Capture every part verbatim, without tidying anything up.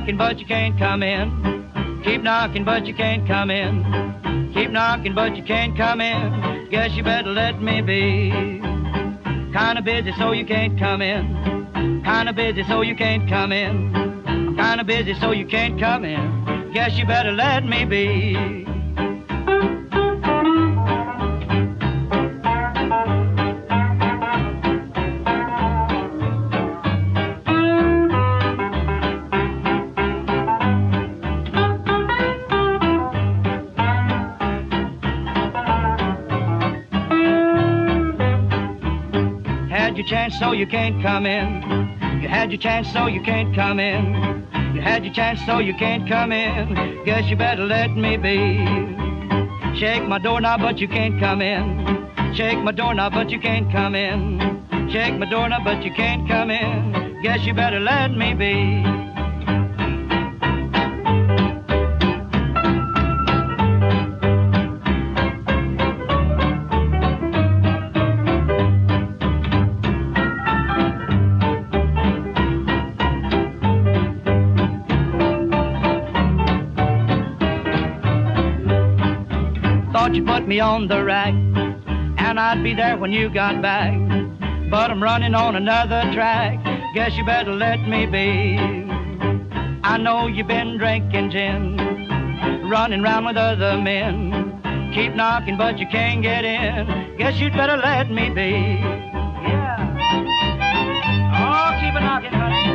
knocking, but you can't come in. Keep knocking, but you can't come in. Keep knocking, but you can't come in. Guess you better let me be. Kinda busy, so you can't come in. Kinda busy, so you can't come in. I'm kinda busy, so you can't come in. Guess you better let me be. You had your chance, so you can't come in. You had your chance, so you can't come in. You had your chance, so you can't come in. Guess you better let me be. Shake my doorknob, but you can't come in. Shake my doorknob, but you can't come in. Shake my doorknob, but you can't come in. Guess you better let me be. Thought you put me on the rack, and I'd be there when you got back. But I'm running on another track. Guess you better let me be. I know you've been drinking gin, running round with other men. Keep knocking, but you can't get in. Guess you'd better let me be. Yeah. Oh, keep it knocking, honey.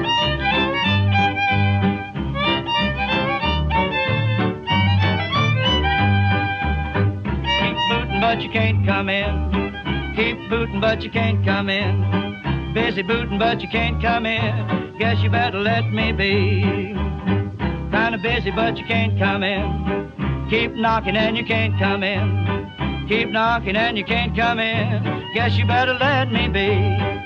But you can't come in. Keep booting, but you can't come in. Busy booting, but you can't come in. Guess you better let me be. Kinda busy, but you can't come in. Keep knocking and you can't come in. Keep knocking and you can't come in. Guess you better let me be.